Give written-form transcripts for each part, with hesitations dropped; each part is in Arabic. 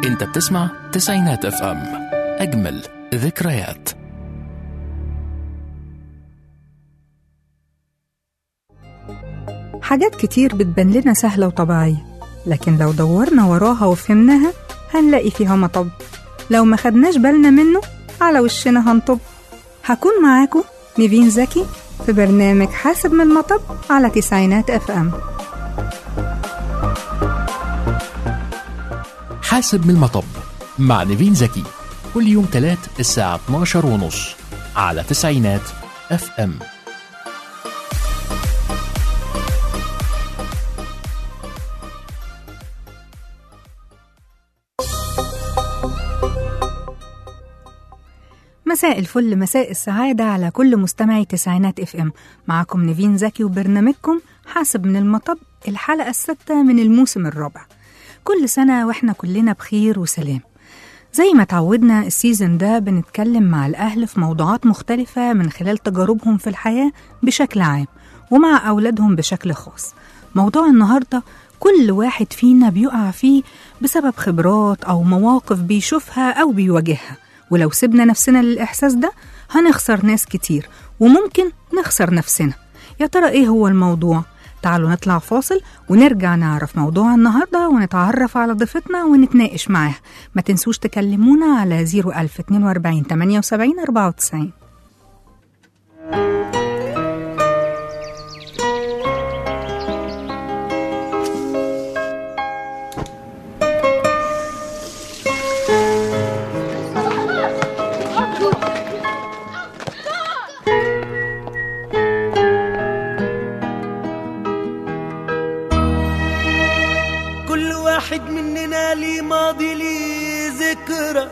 انت بتسمع تسعينات اف ام، اجمل ذكريات. حاجات كتير بتبان لنا سهلة وطبيعية، لكن لو دورنا وراها وفهمناها هنلاقي فيها مطب. لو ما خدناش بالنا منه على وشنا هنطب. هكون معاكم نيفين زكي في برنامج حاسب من المطب على تسعينات اف ام. حاسب من المطب مع نيفين زكي، كل يوم تلات الساعة 12:30 على تسعينات اف ام. مساء الفل، مساء السعادة على كل مستمعي تسعينات اف ام. معكم نيفين زكي وبرنامجكم حاسب من المطب، الحلقة 6 من الموسم الرابع. كل سنة واحنا كلنا بخير وسلام. زي ما تعودنا السيزن ده بنتكلم مع الأهل في موضوعات مختلفة من خلال تجاربهم في الحياة بشكل عام ومع أولادهم بشكل خاص. موضوع النهاردة كل واحد فينا بيقع فيه بسبب خبرات أو مواقف بيشوفها أو بيواجهها، ولو سيبنا نفسنا للإحساس ده هنخسر ناس كتير وممكن نخسر نفسنا. يا ترى إيه هو الموضوع؟ تعالوا نطلع فاصل ونرجع نعرف موضوع النهاردة ونتعرف على ضيفتنا ونتناقش معاها. ما تنسوش تكلمونا على 01042 78 94. واحد مننا لي ماضي لي ذكرى،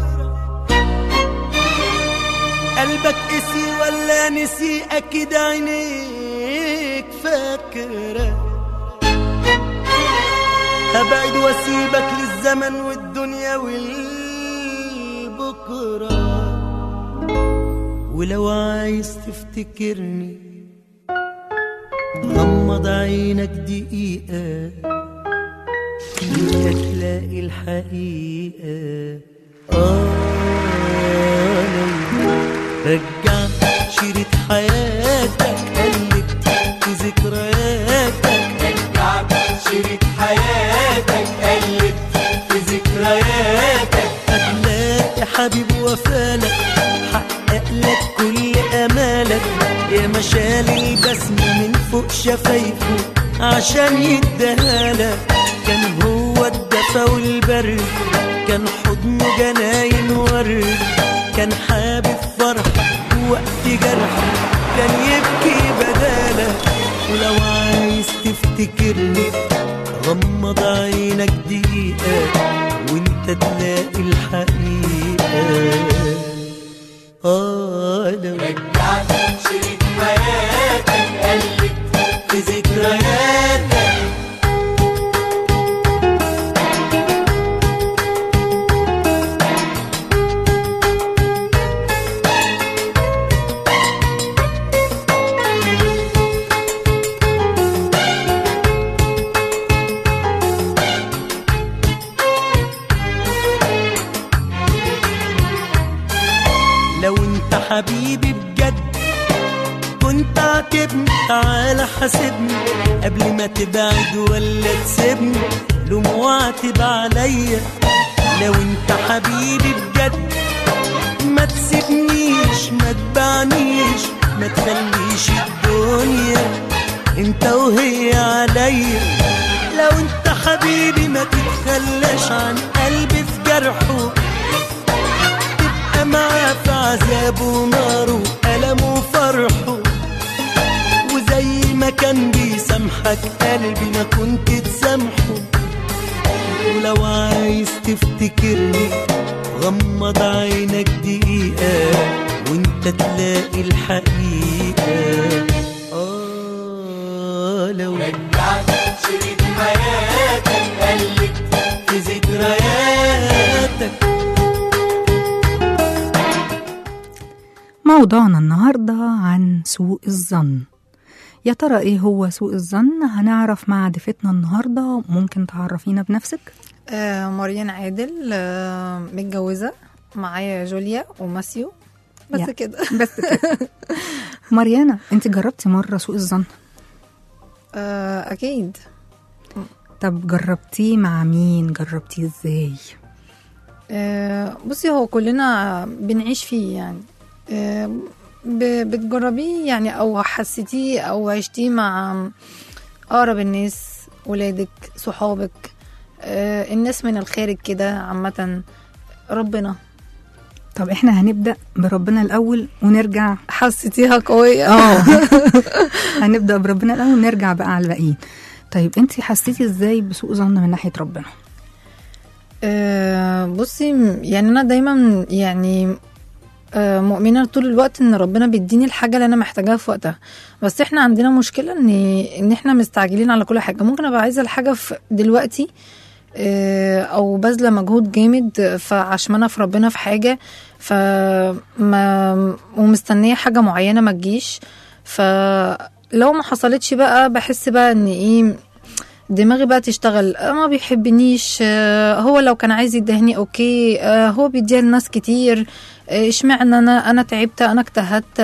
قلبك قسي ولا نسي؟ أكيد عينيك فاكرة. هبعد واسيبك للزمن والدنيا والبكرة، ولو عايز تفتكرني غمض عينك دقيقة تلاقي الحقيقة. رجع شريط حياتك، قلب في ذكرياتك. رجع شريط حياتك، قلب في ذكرياتك. هتلاقي حبيب وفالك حقق لك كل أمالك. يا مشال البسم من فوق شفايفه عشان يديهالك. كان هو الدفا والبرد، كان حضنه جناين ورد. كان حابب فرح وقت جرح، كان يبكي بدالك. ولو عايز تفتكرني غمض عينك دقيقة وانت تلاقي الحقيقة. لو رجعت شريط حياتك، قلب في ذكرياتك. لو انت حبيبي بجد كنت عاتبني، تعالى حاسبني قبل ما تبعد ولا تسيبني. لوم واعتب عليا. لو انت حبيبي بجد ما تسيبنيش، ما تبعنيش، ما تخليش الدنيا انت وهي عليا. لو انت حبيبي ما تتخلاش عن قلبي في جرحه، معاه في عذابه وناره ألمه وفرحه. وزي ما كان بيسامحك قلبي ما كنت تسامحه. ولو عايز تفتكرني غمض عينك دقيقة وانت تلاقي الحقيقة. لو رجعت شريط حياتك، قلب في ذكرياتك. موضوعنا النهاردة عن سوء الظن. يا ترى ايه هو سوء الظن؟ هنعرف مع ضيفتنا النهاردة. ممكن تعرفينا بنفسك؟ مريان عادل، متجوزة، معايا جوليا وماسيو، بس يا. كده. بس كده. مريانا، انت جربتي مرة سوء الظن؟ أكيد. طب جربتيه مع مين؟ جربتيه ازاي؟ بصي، هو كلنا بنعيش فيه يعني. بتجربيه يعني، أو حسيتيه أو عشتيه مع أقرب الناس، ولادك، صحابك، الناس من الخارج كده عامة، ربنا. طب احنا هنبدأ بربنا الأول ونرجع. حسيتيها قوية؟ هنبدأ بربنا الأول ونرجع بقى على الباقيين. طيب انتي حسيتي ازاي بسوء ظن من ناحية ربنا؟ بصي، يعني أنا دايما يعني مؤمنة طول الوقت ان ربنا بيديني الحاجة اللي انا محتاجاها في وقتها. بس احنا عندنا مشكلة ان احنا مستعجلين على كل حاجة. ممكن ابقى عايزة الحاجة في دلوقتي، او بذله مجهود جامد فعشمانه في ربنا في حاجه، ومستنيه حاجه معينه ما تجيش. فلو ما حصلتش بقى بحس بقى ان ايه، دماغي بقى تشتغل، ما بيحبنيش، هو لو كان عايز يدهني اوكي، هو بيديها لناس كتير، اشمعنى انا تعبت، انا اجتهدت.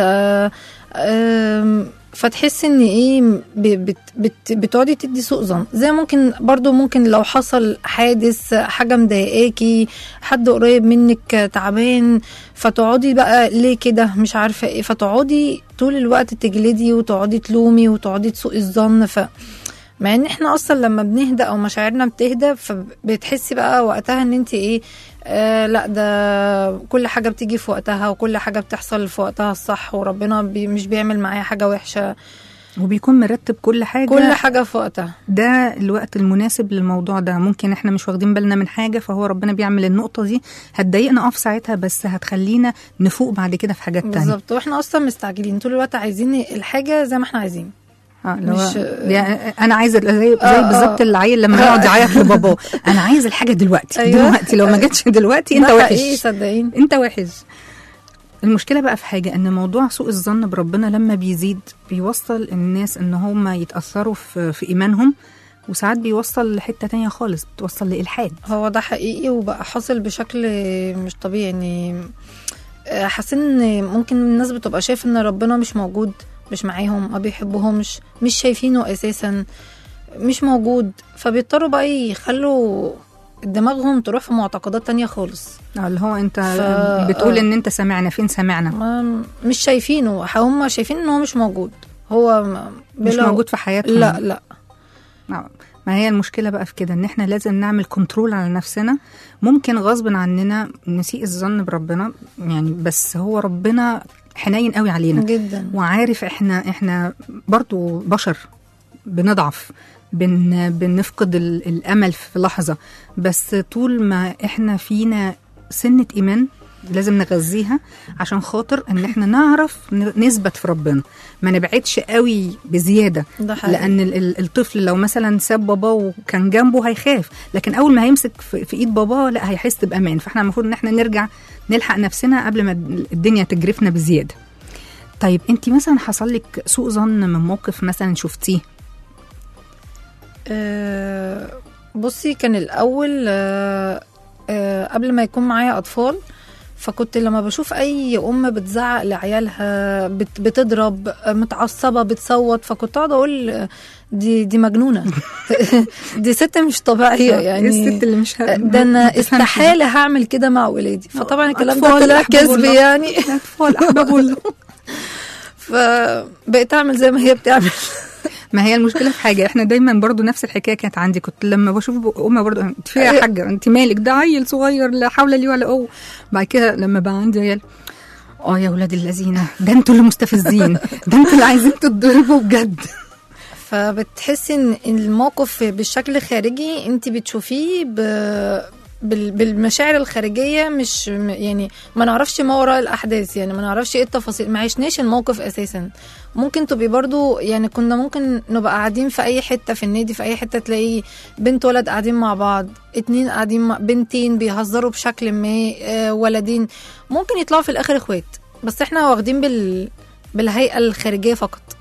فتحس ان ايه، بتقعدي تدي سوء ظن. زي ممكن لو حصل حادث، حاجه مضايقاكي، حد قريب منك تعبان، فتقعدي بقى ليه كده، مش عارفه ايه، فتقعدي طول الوقت تجلدي وتقعدي تلومي وتقعدي تسوء الظن. مع ان احنا اصلا لما بنهدى او مشاعرنا بتهدى، فبتحسي بقى وقتها ان انت ايه، لا ده كل حاجة بتيجي في وقتها، وكل حاجة بتحصل في وقتها الصح، وربنا مش بيعمل معايا حاجة وحشة، وبيكون مرتب كل حاجة في وقتها. ده الوقت المناسب للموضوع ده. ممكن احنا مش واخدين بالنا من حاجة، فهو ربنا بيعمل النقطة دي هتضايقنا في ساعتها، بس هتخلينا نفوق بعد كده في حاجات تانية. بالظبط. واحنا اصلا مستعجلين طول الوقت، عايزين الحاجة زي ما احنا عايزين. مش انا عايزه زي بالظبط العيل لما يقعد يعيط لباباه، انا عايز الحاجه دلوقتي. أيوة. دلوقتي لو ما جاتش دلوقتي انت وحش. ايه، صدقين انت وحش. المشكله بقى في حاجه، ان موضوع سوء الظن بربنا لما بيزيد بيوصل الناس ان هم يتاثروا في ايمانهم، وساعات بيوصل لحته تانية خالص، بتوصل لإلحاد. هو ده حقيقي وبقى حاصل بشكل مش طبيعي. يعني حاسين ان ممكن الناس بتبقى شايف ان ربنا مش موجود، مش معاهم، ما بيحبوهمش، مش شايفينه اساسا، مش موجود. فبيضطروا بقى يخلوا دماغهم تروح في معتقدات تانية خالص. اللي هو انت بتقول ان انت سمعنا، فين سمعنا؟ مش شايفينه، هم شايفين ان هو مش موجود، هو مش موجود في حياتهم. لا. ما هي المشكلة بقى في كده، ان احنا لازم نعمل كنترول على نفسنا. ممكن غصب عننا نسيء الظن بربنا يعني، بس هو ربنا حنين قوي علينا جدا، وعارف احنا برضو بشر، بنضعف، بنفقد الامل في لحظة. بس طول ما احنا فينا سنة ايمان لازم نغذيها، عشان خاطر ان احنا نعرف نثبت في ربنا، ما نبعدش قوي بزيادة. لان الطفل لو مثلا ساب باباه وكان جنبه هيخاف، لكن اول ما هيمسك في ايد باباه لا، هيحس بامان. فاحنا المفروض ان احنا نرجع نلحق نفسنا قبل ما الدنيا تجرفنا بزيادة. طيب انتي مثلا حصل لك سوء ظن من موقف مثلا شفتيه؟ بصي، كان الاول قبل ما يكون معايا اطفال، فكنت لما بشوف اي ام بتزعق لعيالها، بتضرب، متعصبه، بتصوت، فكنت اقعد اقول دي مجنونه. دي ست مش طبيعيه يعني. الست اللي مش ده انا استحاله هعمل كده مع ولادي. فطبعا الكلام ده طلع كذب يعني. اطفال احباب الله. فبقيت اعمل زي ما هي بتعمل. ما هي المشكله في حاجه، احنا دايما برضو نفس الحكايه كانت عندي. كنت لما بشوف امي برضو، انت فيها يا حاجه، انت مالك، ده عيل صغير لا حول لي ولا قوه. بعد كده لما بقى عندي عيال، يا ولاد الذين، ده انتوا اللي مستفزين، ده انتوا اللي عايزين تتضربوا بجد. فبتحسي ان الموقف بالشكل الخارجي انت بتشوفيه بالمشاعر الخارجيه، مش يعني ما نعرفش ما وراء الاحداث، يعني ما نعرفش ايه التفاصيل، ما عشناش الموقف اساسا. ممكن تبقي برضو يعني، كنا ممكن نبقى قاعدين في اي حته، في النادي، في اي حته، تلاقي بنت ولد قاعدين مع بعض، 2 قاعدين بنتين بيهزروا بشكل ما، ولدين ممكن يطلعوا في الاخر اخوات، بس احنا واخدين بالهيئه الخارجيه فقط.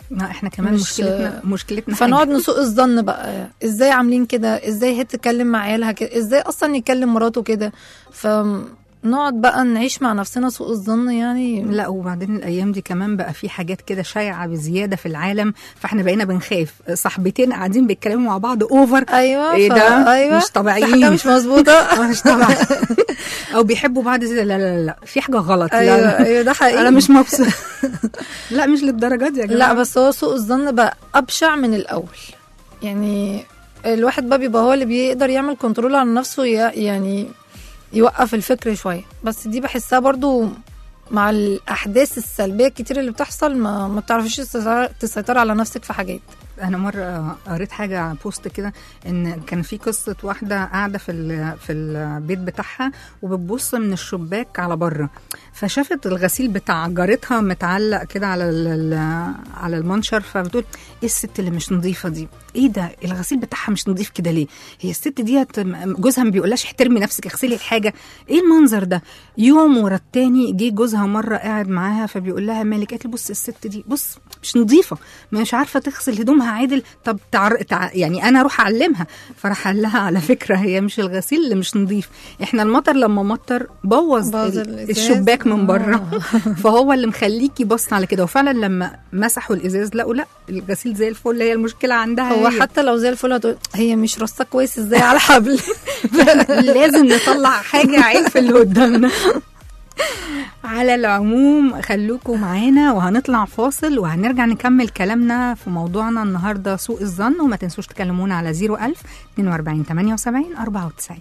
احنا كمان مش- مشكلتنا فنقعد حاجة. نسوء الظن بقى، ازاي عاملين كده، ازاي هي تتكلم مع عيالها كده، ازاي اصلا يكلم مراته كده، فنقعد بقى نعيش مع نفسنا سوء الظن يعني. لا وبعدين الايام دي كمان بقى في حاجات كده شائعه بزياده في العالم، فاحنا بقينا بنخاف صاحبتين قاعدين بيتكلموا مع بعض اوفر. ايوه ايه ده؟ ايوه مش طبيعيين. في حاجه مش مظبوطه. مش طبيعي. او بيحبوا بعض زي لا لا لا في حاجه غلط. ايوه لا ايوه ده حقيقي. انا مش مبسوط. لا مش للدرجه دي يا جماعه. لا بس هو سوء الظن بقى ابشع من الاول يعني. الواحد بقى بيبقى هو اللي بيقدر يعمل كنترول على نفسه، يعني يوقف الفكر شويه. بس دي بحسها برضو مع الاحداث السلبيه الكتير اللي بتحصل ما بتعرفيش تسيطر على نفسك في حاجات. انا مره قريت حاجه على بوست كده ان كان في قصه واحده قاعده في البيت بتاعها وبتبص من الشباك على بره، فشافت الغسيل بتاع جارتها متعلق كده على المنشر، فبتقول ايه الست اللي مش نظيفه دي؟ ايه ده الغسيل بتاعها مش نظيف كده ليه؟ هي الست دي جوزها ما بيقولهاش احترمي نفسك اغسلي الحاجه؟ ايه المنظر ده؟ يوم ورا التاني جه جوزها مره قاعد معاها فبيقول لها مالك؟ قالت له بص الست دي بص مش نظيفه، مش عارفه تغسل هدومها عادل، طب يعني انا اروح اعلمها. فراح قال لها على فكره هي مش الغسيل اللي مش نظيف، احنا المطر لما مطر بوظ الشباك من بره. فهو اللي مخليكي بص على كده. وفعلا لما مسحوا الازاز لقوا لا الغسيل زي الفل، هي المشكله عندها. هو حتى لو زي الفل هتقول هي مش رصه كويس ازاي على حبل. لازم نطلع حاجه عيب في اللي قدامنا. على العموم خلوكم معانا وهنطلع فاصل وهنرجع نكمل كلامنا في موضوعنا النهارده سوء الظن. وما تنسوش تكلمونا على 01000 42 78 94.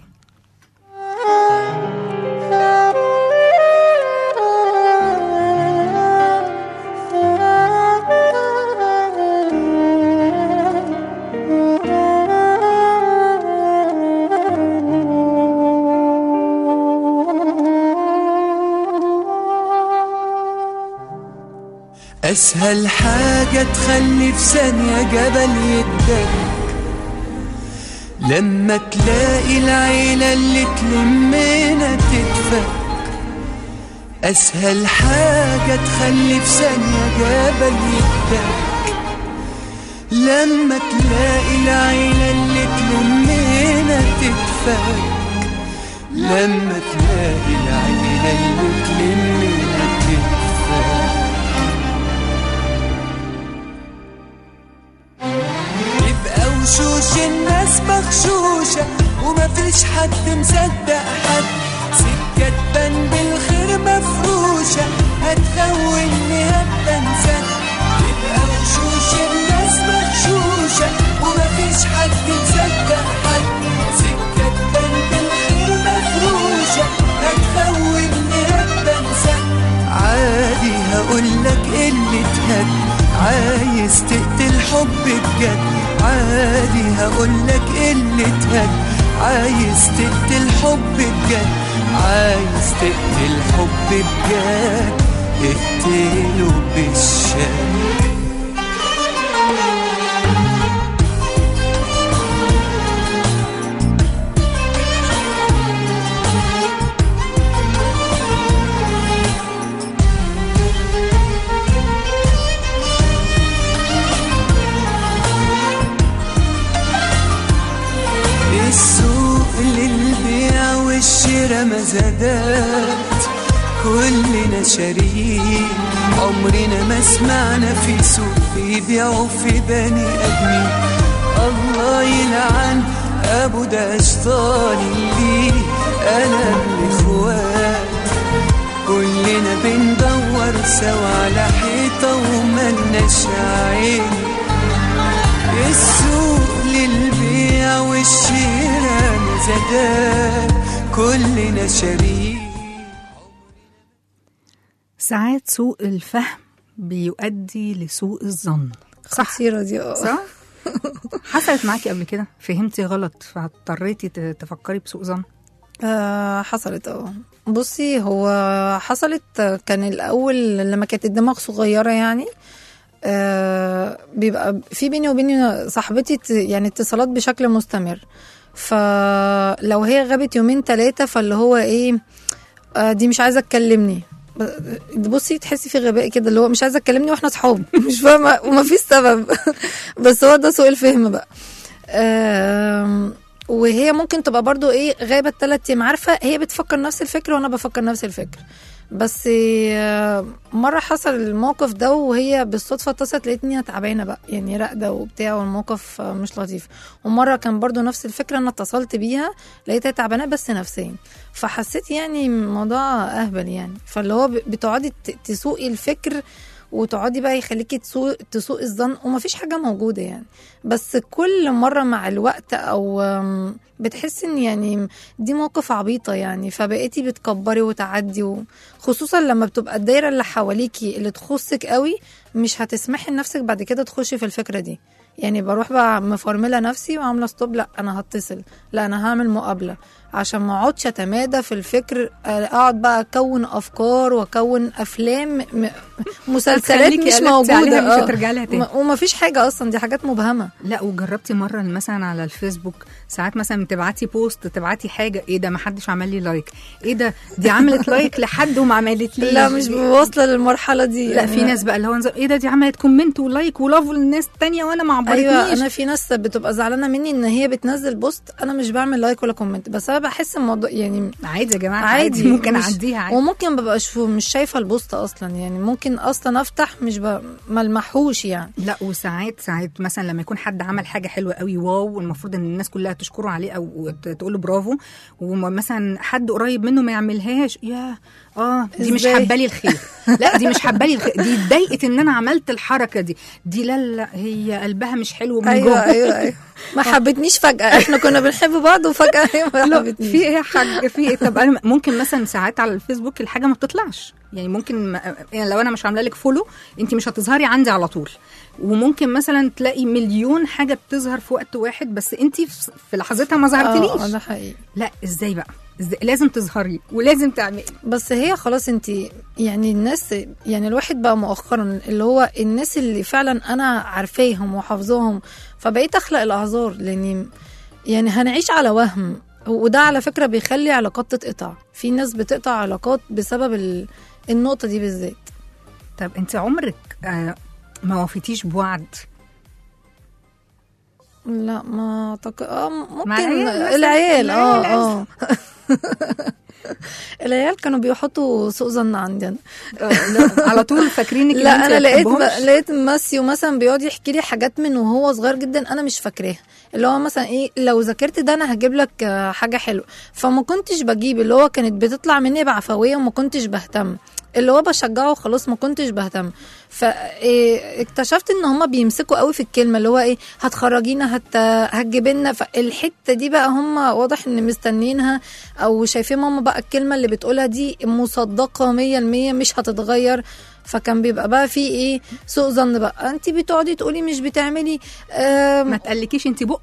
أسهل حاجة تخلي في ثانية جبل يدك، لما تلاقي العيلة اللي تلمنا تدفك. أسهل حاجة تخلي في ثانية جبل يدك، لما تلاقي العيلة اللي تلمنا تدفك. لما تلاقي العيلة اللي تلمنا تدفك. وشوش الناس مغشوشة ومفيش حد مصدق حد، سكة تبان بالخير مفروشة هتخوني هتنسى. يبقى وشوش الناس مغشوشة ومفيش حد مصدق حد، سكة تبان بالخير مفروشة هتخوني هتنسى. عادي هقولك اللي تهد، عايز تقتل حب بجد. عادي هقولك اللي تهد، عايز تقتل حب بجد. عايز تقتل حب بجد اقتله بالشد. السوق للبيع والشراء مزادات، كلنا شريك. عمرنا ما سمعنا في سوق بيبيعوا في بني ادمين. الله يلعن ابو ده اشطان اللي انا الاخوات، كلنا بندور سوا على حيطه وملناش عين. السوق للبيع والشراء مزادات، كلنا شريك. ساعات سوء الفهم بيؤدي لسوء الظن. خطيرة دي. صح؟ حصلت معاكي قبل كده فهمتي غلط فاضطريتي تفكري بسوء ظن؟ حصلت. بصي هو حصلت كان الأول لما كانت الدماغ صغيرة يعني. بيبقى في بيني وبين صاحبتي يعني اتصالات بشكل مستمر، فلو هي غابت 2-3 فاللي هو ايه دي مش عايزة تكلمني، بصي تحسي في غباء كده اللي هو مش عايزه تكلمني واحنا صحاب مش فاهمه ومفيش سبب بس هو ده سوء الفهم بقى. وهي ممكن تبقى برضو ايه غايبه 3 ايام، عارفه هي بتفكر نفس الفكر وانا بفكر نفس الفكر. بس مره حصل الموقف ده وهي بالصدفه اتصلت لقيتني تعبانه بقى يعني راقده وبتاع والموقف مش لطيف. ومره كان برضو نفس الفكره انا اتصلت بيها لقيتها تعبانه بس نفسيا، فحسيت يعني الموضوع اهبل يعني. فاللي هو بتقعدي تسوقي الفكر وتقعدي بقى يخليكي تسوق الظن ومفيش حاجه موجوده يعني. بس كل مره مع الوقت او بتحسي ان يعني دي موقف عبيطه يعني، فبقيتي بتكبري وتعدي، خصوصا لما بتبقى الدايره اللي حواليكي اللي تخصك قوي مش هتسمحي لنفسك بعد كده تخشي في الفكره دي. يعني بروح بقى مفرمله نفسي وعامله ستوب، لا انا هتصل، لا انا هعمل مقابله عشان ما اقعدش اتمادى في الفكر، اقعد بقى اكون افكار واكون افلام مسلسلات مش موجوده مش هترجع لها تاني وما فيش حاجه اصلا، دي حاجات مبهمه. لا وجربتي مره مثلا على الفيسبوك ساعات مثلا تبعتي بوست تبعتي حاجه ايه ده ما حدش عمل لي لايك، ايه ده دي عملت لايك لحد وما عملت لي لا مش واصله للمرحله دي لا يعني. في ناس بقى اللي هو ايه ده دي عملت كومنت ولايك ولاف للناس التانية وانا ما عبرتنيش. ايوه انا في ناس بتبقى زعلانه مني ان هي بتنزل بوست انا مش بعمل لايك ولا كومنت، بس انا بحس الموضوع يعني عادي يا جماعه عادي ممكن اعديها عادي. وممكن ببقى مش شايفه البوست اصلا يعني، ممكن اصلا افتح مش ملمحوش يعني. لا وساعات مثلا لما يكون حد عمل حاجه حلوه قوي واو والمفروض ان الناس كلها تشكره عليه او تقول له برافو، ومثلا حد قريب منه ما يعملهاش، يا دي مش حبالي الخير لا دي مش حبالي الخير، دي اتضايقت ان انا عملت الحركه دي لا هي قلبها مش حلو من جوه. ايوه ما حبتنيش فجاه، احنا كنا بنحب بعض وفجاه هي ما حبتنيش. في ايه يا حاج في ايه؟ طب انا ممكن مثلا ساعات على الفيسبوك الحاجه ما بتطلعش يعني، ممكن يعني لو انا مش عامله لك فولو انت مش هتظهري عندي على طول، وممكن مثلا تلاقي مليون حاجه بتظهر في وقت واحد بس انت في لحظتها ما ظهرتليش. ده حقيقي. لا ازاي بقى لازم تظهري ولازم تعملي. بس هي خلاص انت يعني الناس يعني الواحد بقى مؤخرا اللي هو الناس اللي فعلا انا عارفاهم وحافظاهم، فبقيت اخلق الاعذار لاني يعني هنعيش على وهم، وده على فكرة بيخلي علاقات تتقطع. في ناس بتقطع علاقات بسبب النقطة دي بالذات. طب انت عمرك ما وفيتيش بوعد؟ لا ما ممكن العيال العيال كانوا بيحطوا سوء ظن عندنا على طول فاكرينك. لا انا لقيت ماسيو مثلا بيقعد يحكي لي حاجات من وهو صغير جدا انا مش فاكراها، اللي هو مثلا ايه لو ذاكرت ده انا هجيب لك حاجه حلوه، فما كنتش بجيب، اللي هو كانت بتطلع مني بعفويه وما كنتش بهتم، اللي هو بشجعه وخلاص ما كنتش بهتم. فاكتشفت ان هما بيمسكوا قوي في الكلمه اللي هو ايه هتخرجينا هتجيبنا، فالحته دي بقى هما واضح ان مستنينها او شايفين ماما بقى الكلمه اللي بتقولها دي مصدقه 100% مش هتتغير. فكان بيبقى بقى في ايه سوء ظن بقى، انت بتقعدي تقولي مش بتعملي ما تقلكيش انت بق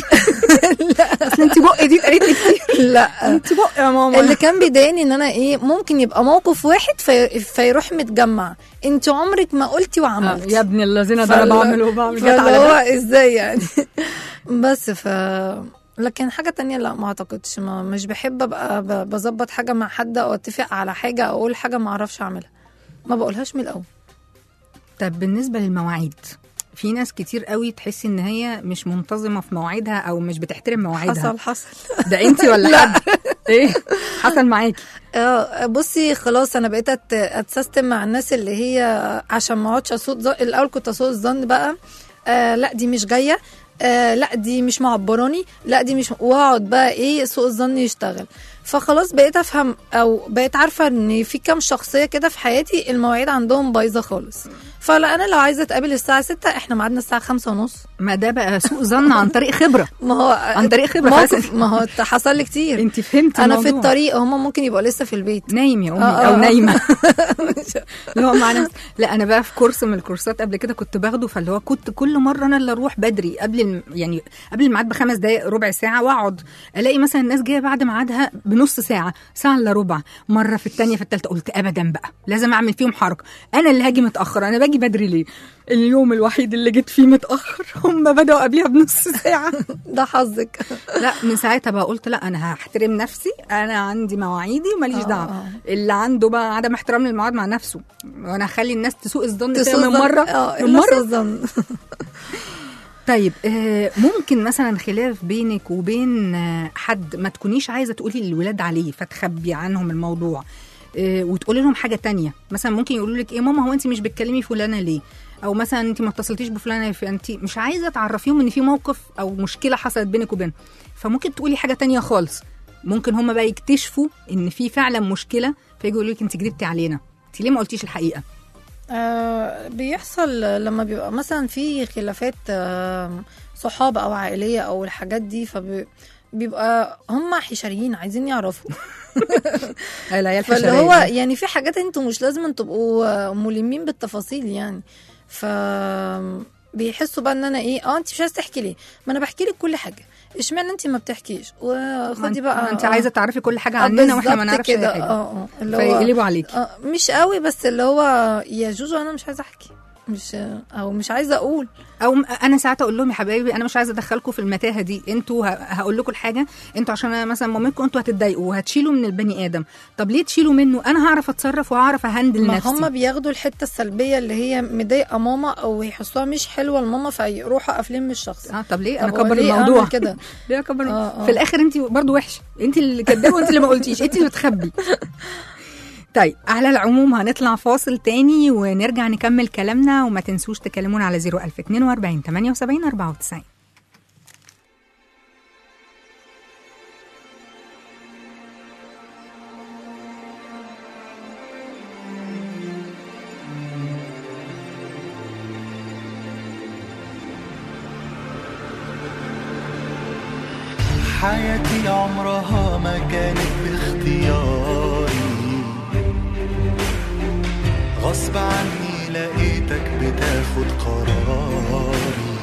لا اصل انت بق دي اتقالت لي كتير. لا انت بق يا ماما. اللي كان بيضايقني ان انا ايه ممكن يبقى موقف واحد فيروح متجمع، انت عمرك ما قلتي وعملتي يا ابن الذين ده انا بعمل جت على هو ازاي يعني بس لكن حاجة تانية لا ما اعتقدش، مش بحب ابقى بظبط حاجة مع حد او اتفق على حاجة او اقول حاجة ما اعرفش اعملها، ما بقولهاش من الاول. طب بالنسبة للمواعيد في ناس كتير قوي تحسي ان هي مش منتظمه في مواعيدها او مش بتحترم مواعيدها. حصل ده انت ولا حد ايه حصل معاكي؟ بصي خلاص انا بقيت اتسيستم مع الناس اللي هي عشان ما اقعدش اسوء الاول كنت اسوء الظن بقى لا دي مش جايه لا دي مش معبراني لا دي مش، واقعد بقى ايه سوء الظن يشتغل. فخلاص بقيت افهم او بقيت عارفه ان في كام شخصيه كده في حياتي المواعيد عندهم بايظه خالص، فلا انا لو عايزه اتقابل الساعه 6 احنا ميعادنا الساعه 5:30. ما ده بقى سوء ظن عن طريق خبره. ما هو عن طريق خبره ما هو حصل لي كتير. انت فهمتي انا الموضوع. في الطريق هم ممكن يبقوا لسه في البيت نايم يا امي او نايمه اللي هو معنا. لا انا بقى في كورس من الكورسات قبل كده كنت باخده، فاللي هو كنت كل مره انا اللي اروح بدري قبل الميعاد ب5 دقائق ربع ساعه، واقعد الاقي مثلا الناس جايه بعد ميعادها بنص ساعه، ساعه الا ربع، مره في الثانيه في الثالثه، قلت ابدا بقى لازم اعمل فيهم حركه. انا اللي هاجي متاخر، انا باجي بدري ليه؟ اليوم الوحيد اللي جيت فيه متاخر هم بداوا قبلها بنص ساعه. ده حظك. لا من ساعتها بقى قلت لا انا هحترم نفسي، انا عندي مواعيدي وماليش دعوه. اللي عنده بقى عدم احترام للمواعيد مع نفسه، وانا هخلي الناس تسوء الظن من مره لمره. طيب ممكن مثلا خلاف بينك وبين حد ما تكونيش عايزه تقولي للولاد عليه فتخبي عنهم الموضوع، وتقولي لهم حاجه تانية، مثلا ممكن يقولوا لك ايه ماما هو انت مش بتكلمي فلانه ليه، او مثلا انت ما اتصلتيش بفلانه فانت مش عايزه تعرفيهم ان في موقف او مشكله حصلت بينك وبينهم، فممكن تقولي حاجه تانية خالص. ممكن هم بقى يكتشفوا ان في فعلا مشكله فيجوا يقولوا لك انت كدبتي علينا، انت ليه ما قلتيش الحقيقه. بيحصل لما بيبقى مثلا في خلافات صحاب او عائليه او الحاجات دي، فبيبقى هم حشريين عايزين يعرفوا. العيال فاللي هو يعني في حاجات انتوا مش لازم تبقوا ملمين بالتفاصيل يعني، ف بيحسوا بقى ان انا ايه انت مش عايزه تحكي ليه، ما انا بحكي لك كل حاجه، اشمعنى انت ما بتحكيش، وخدي بقى انت عايزه تعرفي كل حاجه عننا واحنا ما نعرفش كده. حاجه فيقلبوا عليكي. مش قوي، بس اللي هو يا جوجو انا مش عايزه احكي، مش عايزه اقول، او انا ساعات اقول لهم يا حبايبي انا مش عايزه ادخلكم في المتاهه دي، انتوا هقول لكم الحاجه، انتوا عشان انا مثلا مامتكم انتوا هتتضايقوا وهتشيلوا من البني ادم، طب ليه تشيلوا منه؟ انا هعرف اتصرف وهعرف اهندل نفسي. ما هم بياخدوا الحته السلبيه اللي هي مضايقه ماما او يحسوها مش حلوه لماما فيروحوا قافلين من الشخص. طب ليه انا اكبر الموضوع كده؟ ليه اكبر في الاخر انت برضو وحشه، انت اللي كدابه وانت اللي ما قلتيش، انت اللي بتخبي. طيب على العموم هنطلع فاصل تاني ونرجع نكمل كلامنا، وما تنسوش تكلمونا على 01042 78 94. حياتي عمرها ما كانت باختياري، غصب عني لقيتك بتاخد قراري،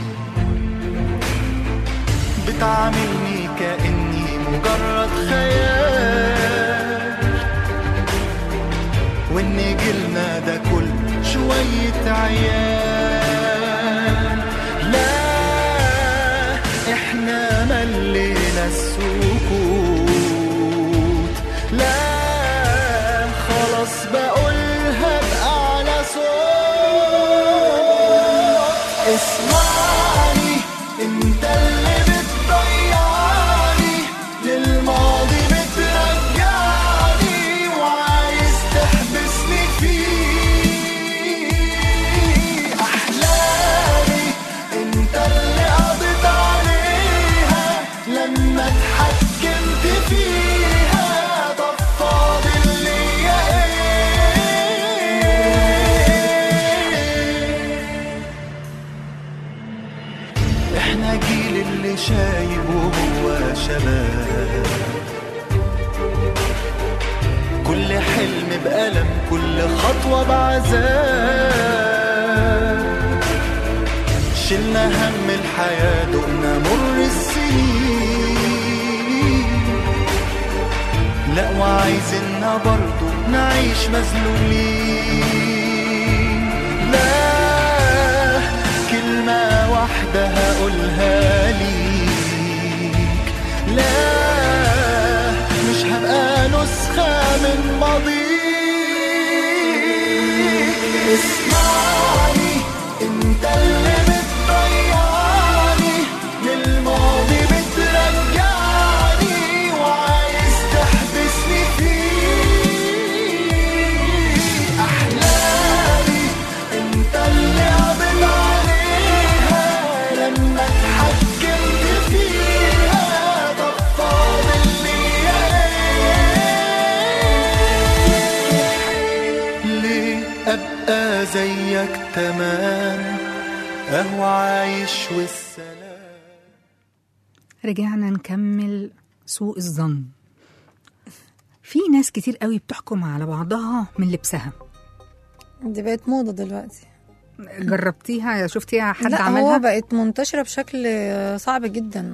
بتعاملني كأني مجرد خيال، وإن جيلنا ده كل شوية عيال. لا احنا ملينا السكوت، لا خلاص بقولها بأعلى صوت، اسمعني انت اللي بتضيعني للماضي، بترجعني وعايز تحبسني فيه، احلامي انت اللي قضيت عليها لما اتحكمت فيها، طب فاضل ليا ايه؟ احنا جيل اللي شايب وهو شباب، كل حلم بألم، كل خطوة بعذاب، شلنا هم الحياة دقنا مر السنين، لا وعايزيننا برضو نعيش مذلولين. لا كلمة واحدة هقولها ليك، لا مش هبقى نسخة من ماضيك، اسمعني انت اللي بتضيعني للماضي، بترجعني وعايز تحبسني فيه، احلامي انت اللي قضيت عليها لما اتحكمت فيها، طب فاضل ليا ليه ابقى زيك تمام، اهو عايش والسلام. رجعنا نكمل سوء الظن. في ناس كتير قوي بتحكم على بعضها من لبسها، دي بقت موضه دلوقتي. جربتيها؟ شفتيها حد لا عملها؟ هو بقت منتشره بشكل صعب جدا،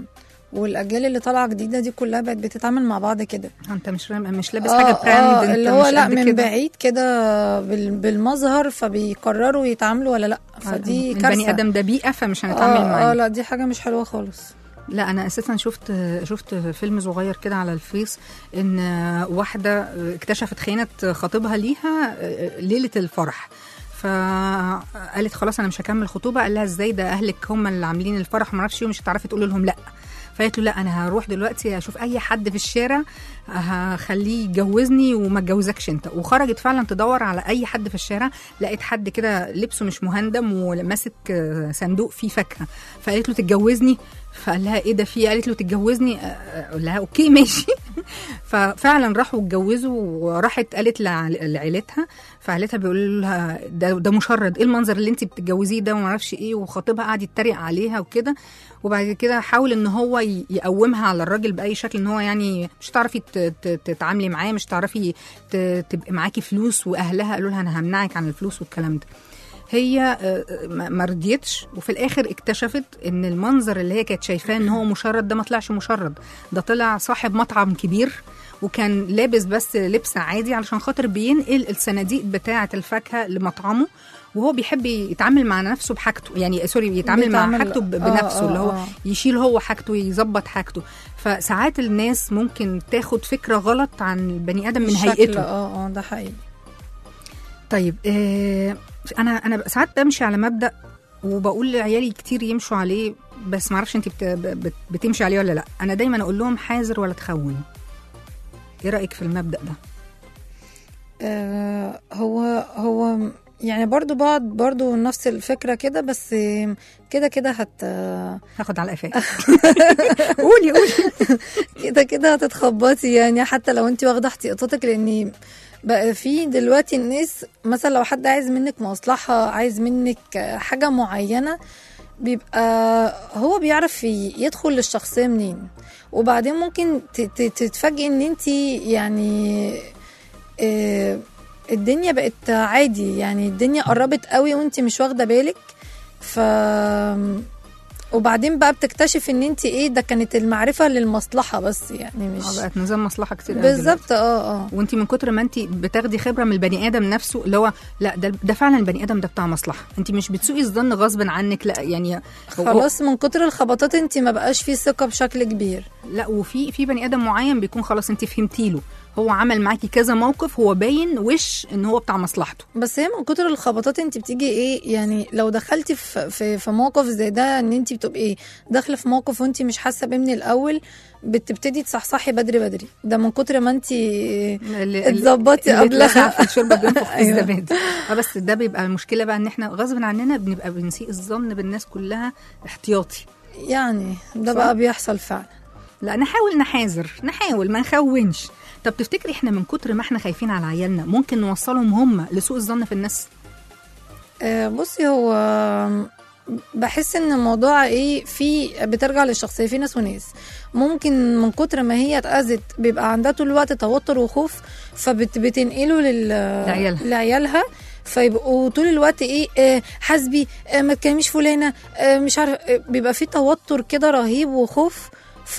والاجيال اللي طالعه جديده دي كلها بقت بتتعامل مع بعض كده. انت مش لابس حاجه براند، اللي هو لا من بعيد كده بالمظهر، فبيقرروا يتعاملوا ولا لا. فدي كارثه. البني ادم ده بيئه فمش هنتعامل معاه. لا دي حاجه مش حلوه خالص. لا انا اساسا شفت فيلم صغير كده على الفيس، ان واحده اكتشفت خيانه خطيبها ليها ليله الفرح، فقالت خلاص انا مش هكمل خطوبه. قال لها ازاي، ده اهلك هم اللي عاملين الفرح وما اعرفش ايه ومش هتعرفي تقولي لهم لا. فقالت له لا انا هروح دلوقتي اشوف اي حد في الشارع هخليه يتجوزني وما اتجوزكش انت. وخرجت فعلا تدور على اي حد في الشارع، لقيت حد كده لبسه مش مهندم وماسك صندوق فيه فاكهه، فقالت له تتجوزني. فقال لها ايه ده فيه؟ قالت له تتجوزني. قال لها اوكي ماشي. ففعلا راحوا اتجوزوا، وراحت قالت لعيلتها، فعيلتها بيقولوا لها ده مشرد، ايه المنظر اللي انت بتتجوزيه ده وما اعرفش ايه. وخطيبها قعد يتريق عليها وكده. وبعد كده حاول ان هو يقومها على الراجل باي شكل، ان هو يعني مش تعرفي تتعاملي معاه، مش تعرفي تبقى معاكي فلوس. واهلها قالوا لها انا همنعك عن الفلوس والكلام ده. هي ما رضيتش، وفي الاخر اكتشفت ان المنظر اللي هي كانت شايفاه ان هو مشرد ده ما طلعش مشرد، ده طلع صاحب مطعم كبير، وكان لابس بس لبس عادي علشان خاطر بينقل الصناديق بتاعه الفاكهه لمطعمه، وهو بيحب يتعامل مع نفسه بحاجته، يعني سوري يتعامل مع حاجته بنفسه، اللي هو يشيل هو حاجته ويظبط حاجته. فساعات الناس ممكن تاخد فكره غلط عن البني ادم من هيئته. ده حقيقي. طيب انا ساعات بمشي على مبدأ وبقول لعيالي كتير يمشوا عليه، بس معرفش انت بتمشي عليه ولا لا. انا دايما اقول لهم حاذر ولا تخون. ايه رأيك في المبدأ ده؟ هو يعني برضو نفس الفكرة كده، بس كده هاخد على قفاك. قولي كده هتتخبطي يعني، حتى لو انت واخده احتياطاتك. لان بقى في دلوقتي الناس مثلا لو حد عايز منك مصلحة، عايز منك حاجة معينة، بيبقى هو بيعرف يدخل للشخصية منين. وبعدين ممكن تتفاجئي ان انت يعني الدنيا بقت عادي، يعني الدنيا قربت قوي وانت مش واخده بالك. وبعدين بقى بتكتشف ان انت ايه ده، كانت المعرفه للمصلحه بس، يعني مش بقت نظام مصلحه كتير بالظبط. وانت من كتر ما انت بتاخدي خبره من البني ادم نفسه، اللي هو لا ده فعلا البني ادم ده بتاع مصلحه، انت مش بتسوقي الظن غصب عنك، لا يعني خلاص من كتر الخبطات انت ما بقاش فيه ثقه بشكل كبير. لا وفي بني ادم معين بيكون خلاص انت فهمتي له، هو عمل معاكي كذا موقف، هو باين وش ان هو بتاع مصلحته. بس هي من كتر الخبطات انت بتيجي ايه، يعني لو دخلتي في موقف زي ده، ان انت بتبقي داخله في موقف وانت مش حاسه بيه من الاول، بتبتدي تصحصحي بدري. ده من كتر ما انت اتظبطي قبلها في الشوربه بينفخ في الزبادي. بس ده بيبقى المشكله بقى، ان احنا غصب عننا بنبقى بنسيء الظن بالناس كلها احتياطي، يعني ده بقى بيحصل فعلا. لا نحاول ما نخونش. طب تفتكري احنا من كتر ما احنا خايفين على عيالنا ممكن نوصلهم هم لسوء الظن في الناس؟ بصي، هو بحس ان الموضوع ايه، بترجع للشخصيه. في ناس وناس ممكن من كتر ما هي اتأذت بيبقى عندها طول الوقت توتر وخوف، فبتنقله لعيالها، فيبقوا طول الوقت ايه حاسبي ما تكلميش فلانه مش عارف، بيبقى في توتر كده رهيب وخوف.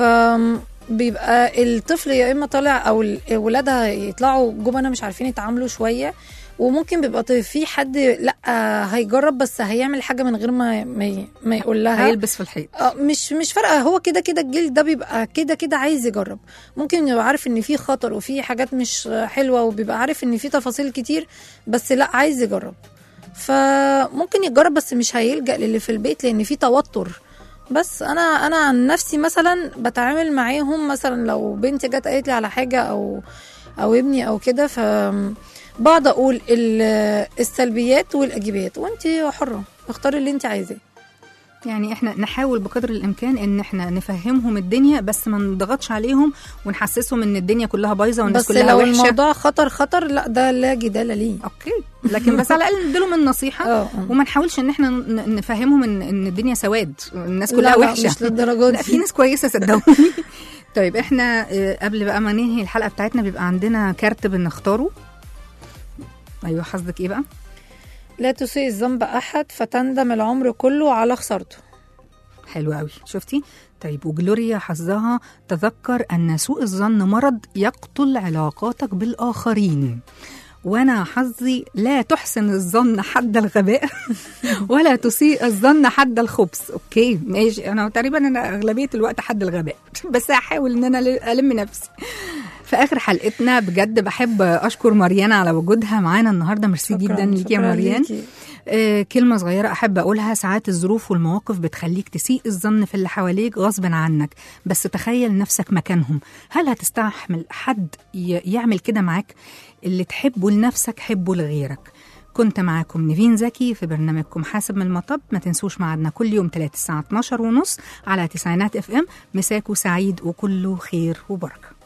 بيبقى الطفل يا اما طالع او ولادها يطلعوا جبنه مش عارفين يتعاملوا شويه. وممكن بيبقى في حد لا هيجرب، بس هيعمل حاجه من غير ما يقول لها، هيلبس في الحيط. مش فارقه، هو كده الجيل ده بيبقى كده عايز يجرب. ممكن يبقى عارف ان في خطر وفي حاجات مش حلوه، وبيبقى عارف ان في تفاصيل كتير، بس لا عايز يجرب. فممكن يجرب بس مش هيلجأ للي في البيت لان في توتر. بس انا عن نفسي مثلا بتعامل معاهم، مثلا لو بنتي جت قالت لي على حاجه او ابني او كده، فبقعد اقول السلبيات والايجابيات، وانت حره اختاري اللي انت عايزاه. يعني احنا نحاول بقدر الامكان ان احنا نفهمهم الدنيا، بس ما نضغطش عليهم ونحسسهم ان الدنيا كلها بايظه والناس كلها وحشه. بس لو الموضوع خطر لا، ده لا جدال ليه. اوكي، لكن بس على الاقل نديلهم النصيحه وما نحاولش ان احنا نفهمهم ان الدنيا سواد، الناس كلها وحشه. مش للدرجه دي. لا، في ناس كويسه صدقوني. طيب احنا قبل بقى ما ننهي الحلقه بتاعتنا بيبقى عندنا كارت بنختاره. ايوه، حظك ايه بقى؟ لا تسيء الذنب أحد فتندم العمر كله على خسارته. حلو قوي. شفتي طيب وجلوريا حظها تذكر أن سوء الظن مرض يقتل علاقاتك بالآخرين. وأنا حظي لا تحسن الظن حد الغباء ولا تسيء الظن حد الخبث. أوكي ماشي، أنا تقريبا أنا أغلبية الوقت حد الغباء بس هحاول إن أنا ألم نفسي. في آخر حلقتنا بجد بحب أشكر مريان على وجودها معانا النهاردة. ميرسي جدا ليكي يا مريان. كلمة صغيرة أحب أقولها، ساعات الظروف والمواقف بتخليك تسيء الظن في اللي حواليك غصب عنك، بس تخيل نفسك مكانهم. هل هتستحمل حد يعمل كده معاك؟ اللي تحبه لنفسك حبه لغيرك. كنت معاكم نيفين زكي في برنامجكم حاسب من المطب. ما تنسوش معادنا كل يوم 3 الساعة 12:30 على تسعينات FM. مساكو سعيد وكله خير وبركة.